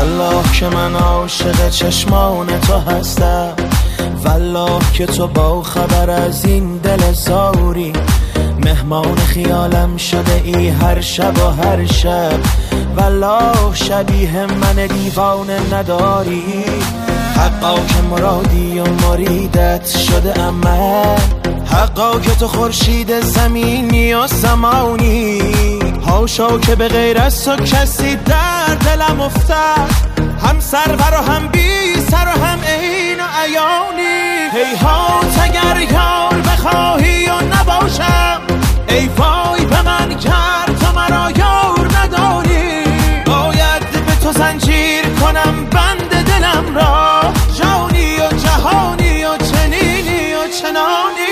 والله که من عاشق چشمان تو هستم، والله که تو با خبر از این دل زاری، مهمان خیالم شده ای هر شب و هر شب، والله شبیه من دیوانه نداری. حقا که مرادی و مریدت شده اما، حقا که تو خورشید زمینی و زمانی، هاشا که به غیر از تو کسی در دلم افتد، هم سرور و هم بی سر و هم عین و عیانی. هیهات اگر یار بخواهی و نباشم، ای وای به من گر تو مرا یار نداری، باید به تو زنجیر کنم بند دلم را، جانی و جهانی و چنینی و چنانی.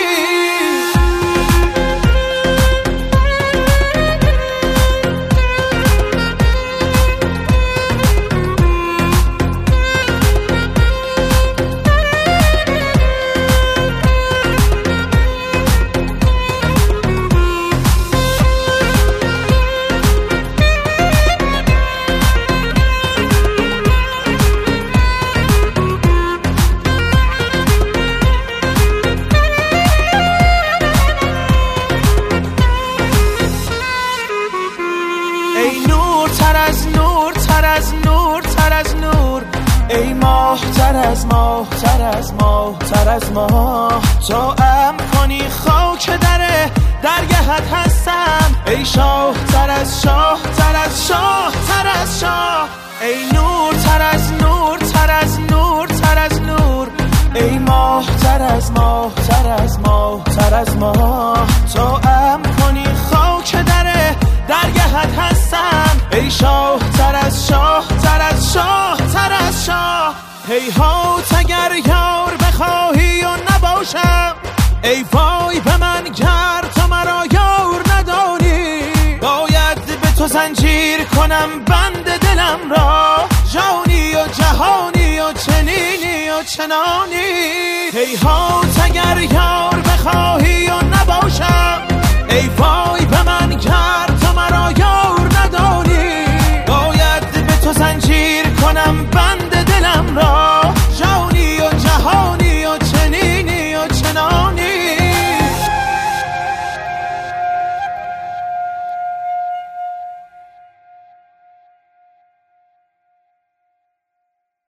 ای ماه تر از ماه تر از ماه تر از ماه، تو ام کنی خاک درگهت هستم، ای شاه تر از شاه تر از شاه تر از شاه، ای نور تر از نور تر از نور تر از نور، ای ماه تر از ماه تر از ماه تر از ماه، تو ام کنی خاک درگهت هستم، ای شاه تر از شاه تر از شاه تر از شاه. هیهات اگر یار بخواهی و نباشم، ای وای به من گر تو مرا یار نداری، باید به تو زنجیر کنم بند دلم را، جانی و جهانی و چنینی و چنانی. هیهات اگر یار بخواهی و نباشم، ای وای به من گر تو مرا